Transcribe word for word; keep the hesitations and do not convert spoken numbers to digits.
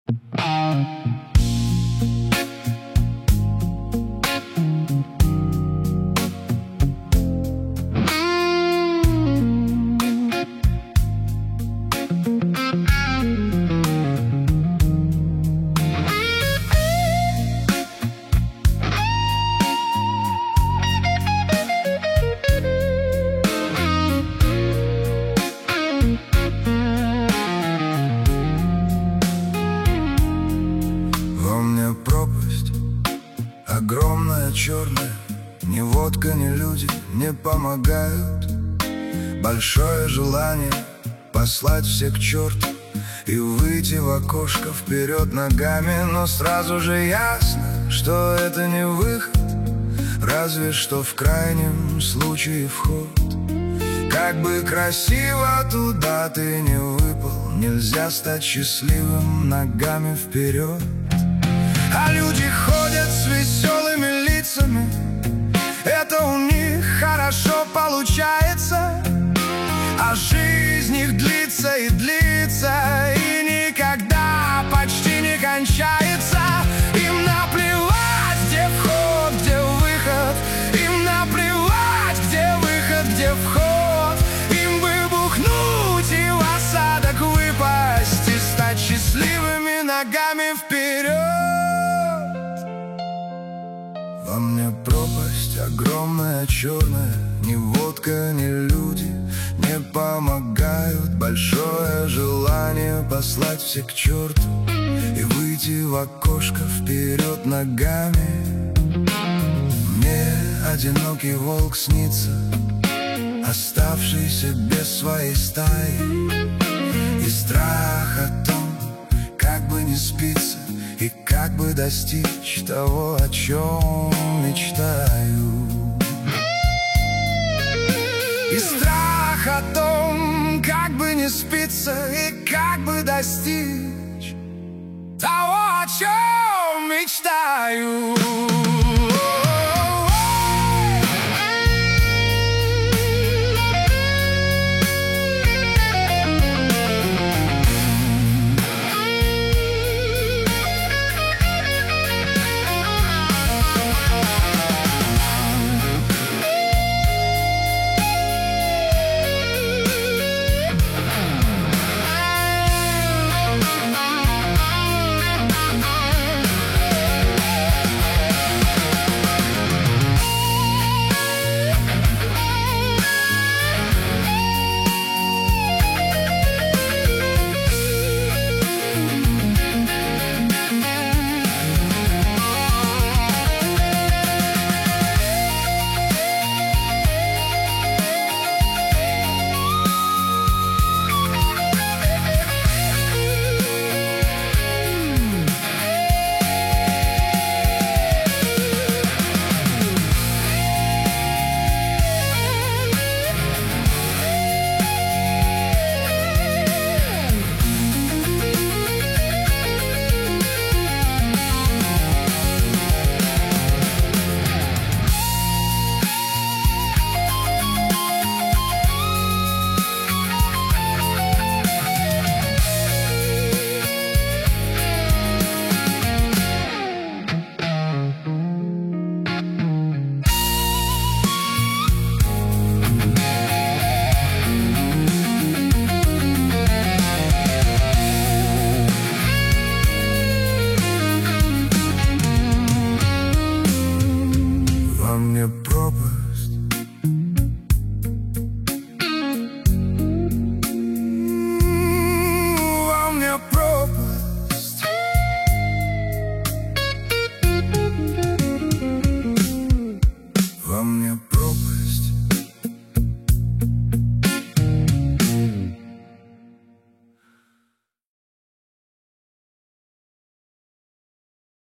Пропасть огромная, черная. Ни водка, ни люди не помогают. Большое желание послать всех к черту и выйти в окошко вперед ногами. Но сразу же ясно, что это не выход, разве что в крайнем случае вход. Как бы красиво туда ты не выпал, нельзя стать счастливым ногами вперед. А люди ходят с веселыми лицами, это у них хорошо получается. А жизнь их длится и длится, и никогда почти не кончается. Им наплевать, где вход, где выход. Им наплевать, где выход, где вход. Им бы бухнуть и в осадок выпасть и стать счастливыми ногами вперед. Во мне пропасть огромная, черная. Ни водка, ни люди не помогают. Большое желание послать всех к черту и выйти в окошко вперед ногами. Мне одинокий волк снится, оставшийся без своей стаи. И страх о том, как бы не спится и как бы достичь того, о чем мечтаю. И страх о том, как бы не спится и как бы достичь того, о чем мечтаю.